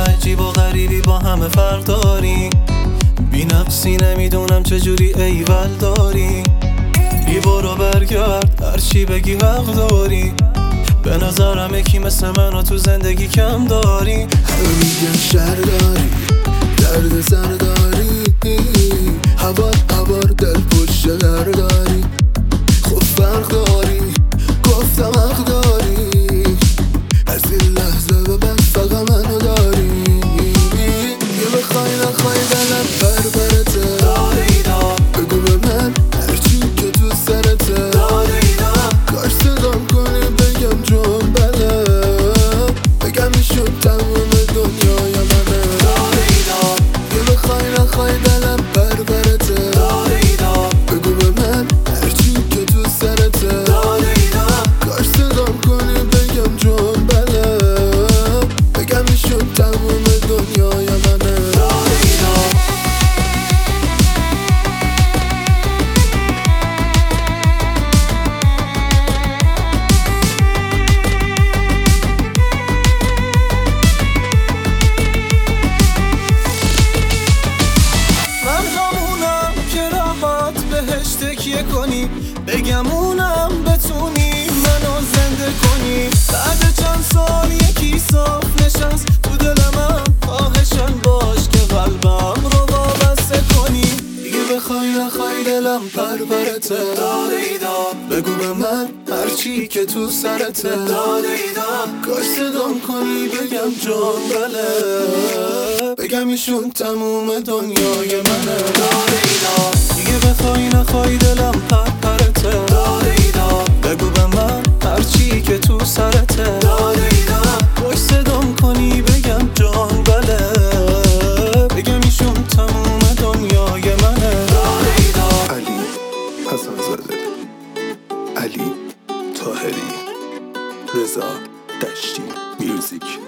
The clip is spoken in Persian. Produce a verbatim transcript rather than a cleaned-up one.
عجیب و غریبی با همه فرق داری، بی نفسی نمیدونم چجوری ایول داری. بی برو برگرد هرچی بگی حق داری، به نظرم یکی مثل منو تو زندگی کم داری. همه میگن شر داری، درد سر داری، هوار هوار دل پشت در داری. خب فرق داری، گفتم حق داری، از این لحظه به بعد فقط منو داری. یه بخوای نخوای دلم پر پرته، بگو به من هرچی که تو سرته. کاش صدام کنی بگم جون بله، بگم میشون تموم دنیای منه. یه بخوای نخوای دلم پر پرته، بگو به من هرچی که تو سرته. کاش صدام کنی بگم جون بله، بگم میشون تموم دنیای منه. تکیه کنی بگم اونم بتونی منو زنده کنی. بعد چند سال یکی صاف نشست تو دل من، خواهشن باش که قلبم رو وابسته کنی. دیگه بخوای نخوای دلم پر پرته، بگو به من هرچی که تو سرته. کاش صدام کنی بگم جان بله، بگم ایشون تموم دنیای منه. دیگه بخوای نخوای دلم پر پرته، بگو به من هرچی که تو سرته. کاش صدام کنی بگم جان بله، بگم ایشون تموم دنیای منه. علی حسن زاده، علی طاهری، رضا دشتی میوزیک.